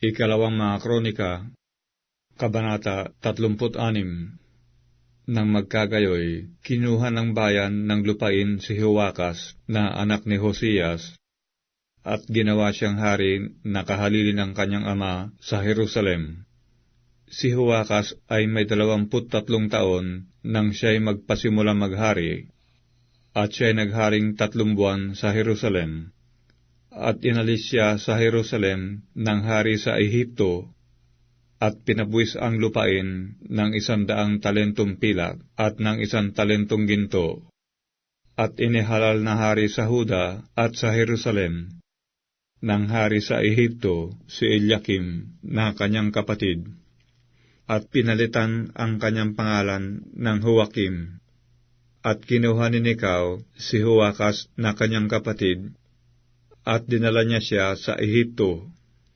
Ikalawang mga Kronika, Kabanata 36. Nang magkagayoy, kinuha ng bayan ng lupain si Joakas na anak ni Josias, at ginawa siyang hari na kahalili ng kanyang ama sa Jerusalem. Si Joakas ay may 23 taon nang siya'y magpasimula maghari, at siya'y nagharing 3 buwan sa Jerusalem. At inalis siya sa Jerusalem ng hari sa Ehipto, at pinabuwis ang lupain ng 100 talentong pilak at ng 1 talentong ginto. At inihalal na hari sa Huda at sa Jerusalem ng hari sa Ehipto si Eliakim na kanyang kapatid, at pinalitan ang kanyang pangalan ng Joakim. At kinuha ni Necao si Joakas na kanyang kapatid, at dinala niya siya sa Ehipto.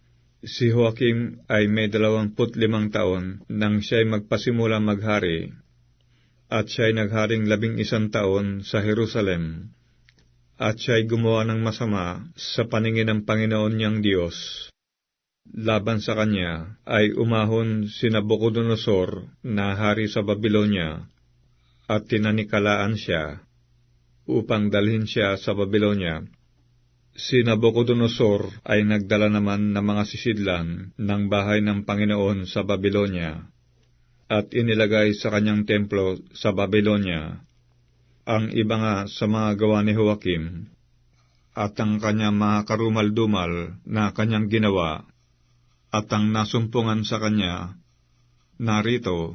Si Joakim ay may 25 taon nang siya'y magpasimula maghari, at siya'y nagharing 11 taon sa Jerusalem. At siya'y gumawa ng masama sa paningin ng Panginoon niyang Diyos. Laban sa kanya ay umahon si Nabucodonosor na hari sa Babilonya, at tinanikalaan siya upang dalhin siya sa Babilonya. Si Nabucodonosor ay nagdala naman ng mga sisidlan ng bahay ng Panginoon sa Babilonya, at inilagay sa kanyang templo sa Babilonya ang iba nga sa mga gawa ni Joakim, at ang kanyang mga karumal-dumal na kanyang ginawa, at ang nasumpungan sa kanya, narito,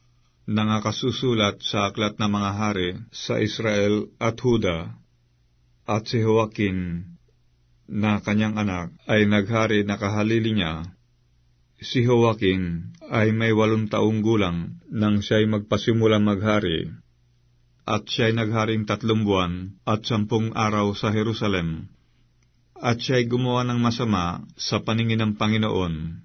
nangakasusulat sa aklat ng mga hari sa Israel at Huda. At si Joakim na kanyang anak ay naghari na kahalili niya. Si Joakim ay may 8 taong gulang nang siya'y magpasimula maghari, at siya'y nagharing 3 buwan at 10 araw sa Jerusalem. At siya'y gumawa ng masama sa paningin ng Panginoon.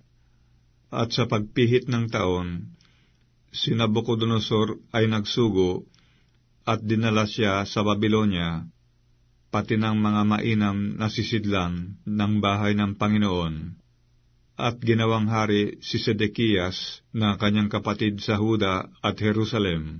At sa pagpihit ng taon, si Nabucodonosor ay nagsugo at dinala siya sa Babilonya, pati ng mga mainam na sisidlan ng bahay ng Panginoon. At ginawang hari si Sedekias na kanyang kapatid sa Huda at Jerusalem.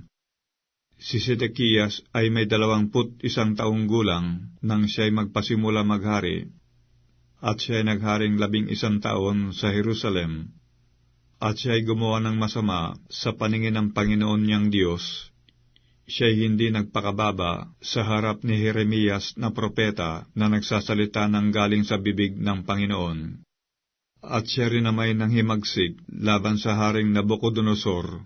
Si Sedekias ay may 21 taong gulang nang siya'y magpasimula maghari, at siya'y nagharing 11 taon sa Jerusalem. At siya'y gumawa ng masama sa paningin ng Panginoon niyang Diyos. Siya'y hindi nagpakababa sa harap ni Jeremias na propeta na nagsasalita ng galing sa bibig ng Panginoon. At siya rin namay ng himagsik laban sa haring Nabucodonosor,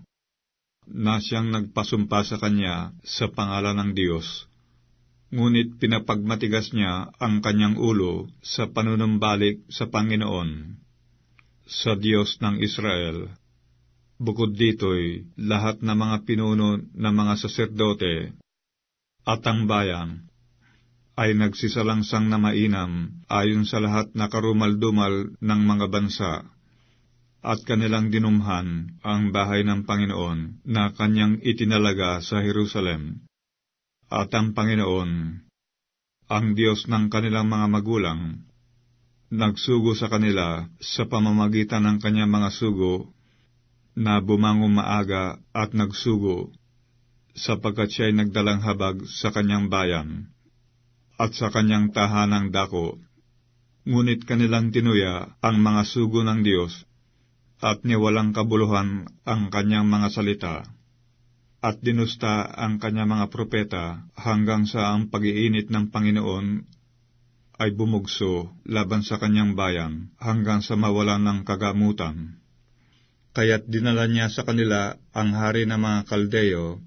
na siyang nagpasumpa sa kanya sa pangalan ng Diyos. Ngunit pinapagmatigas niya ang kanyang ulo sa panunumbalik sa Panginoon, sa Diyos ng Israel. Bukod dito'y lahat ng mga pinuno ng mga saserdote at ang bayan ay nagsisalangsang na mainam ayon sa lahat na karumal-dumal ng mga bansa, at kanilang dinumhan ang bahay ng Panginoon na kanyang itinalaga sa Jerusalem. At ang Panginoon, ang Diyos ng kanilang mga magulang, nagsugo sa kanila sa pamamagitan ng kanyang mga sugo, na bumangong maaga at nagsugo, sapagkat siya'y nagdalang habag sa kanyang bayan, at sa kanyang tahanang dako. Ngunit kanilang tinuya ang mga sugo ng Diyos, at niwalang kabuluhan ang kanyang mga salita, at dinusta ang kanyang mga propeta hanggang sa ang pag-iinit ng Panginoon ay bumugso laban sa kanyang bayan hanggang sa mawalan ng kagamutan. Kaya't dinala niya sa kanila ang hari ng mga Kaldeo,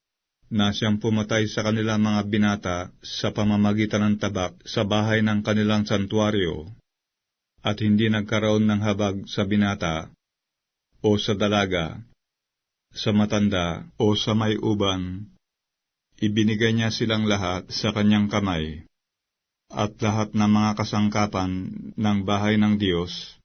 na siyang pumatay sa kanila mga binata sa pamamagitan ng tabak sa bahay ng kanilang santuaryo, at hindi nagkaroon ng habag sa binata, o sa dalaga, sa matanda, o sa may uban. Ibinigay niya silang lahat sa kanyang kamay, at lahat ng mga kasangkapan ng bahay ng Diyos,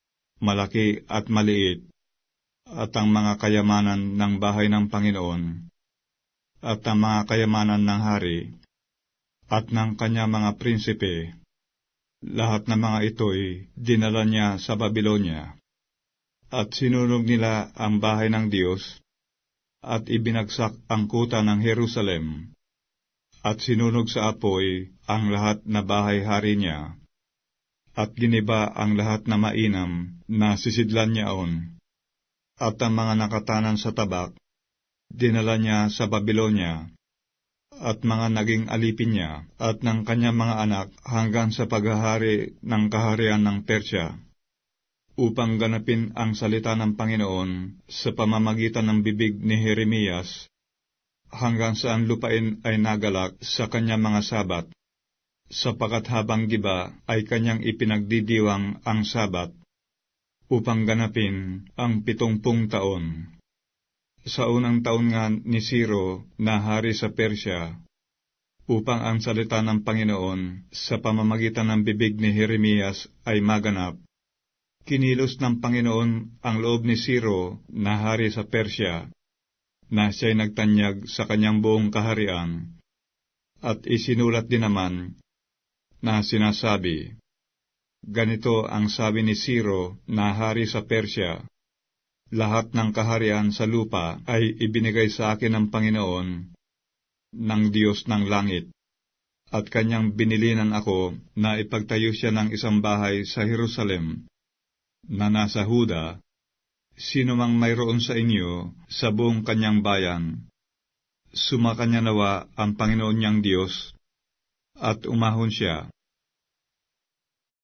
malaki at maliit, at ang mga kayamanan ng bahay ng Panginoon, at ang mga kayamanan ng hari, at ng kanya mga prinsipe, Lahat ng mga ito'y dinala niya sa Babilonya. At sinunog nila ang bahay ng Diyos, at ibinagsak ang kuta ng Jerusalem, at sinunog sa apoy ang lahat na bahay-hari niya, at giniba ang lahat na mainam na sisidlan niyaon, at ang mga nakatanan sa tabak, dinala niya sa Babilonya, at mga naging alipin niya, at ng kanyang mga anak hanggang sa paghahari ng kaharian ng Persya, upang ganapin ang salita ng Panginoon sa pamamagitan ng bibig ni Jeremias, hanggang sa ang lupain ay nagalak sa kanyang mga sabat, sapagkat habang giba ay kanyang ipinagdidiwang ang sabat, upang ganapin ang 70 taon. Sa unang taon nga ni Ciro na hari sa Persya, upang ang salita ng Panginoon sa pamamagitan ng bibig ni Jeremias ay maganap, kinilos ng Panginoon ang loob ni Ciro na hari sa Persya, na siya'y nagtanyag sa kanyang buong kaharian, at isinulat din naman na sinasabi, ganito ang sabi ni Ciro na hari sa Persya, lahat ng kaharian sa lupa ay ibinigay sa akin ng Panginoon, ng Diyos ng langit, at kanyang binilinan ako na ipagtayo siya ng isang bahay sa Jerusalem, na nasa Huda. Sino mang mayroon sa inyo sa buong kanyang bayan, sumakanya nawa ang Panginoon niyang Diyos, at umahon siya,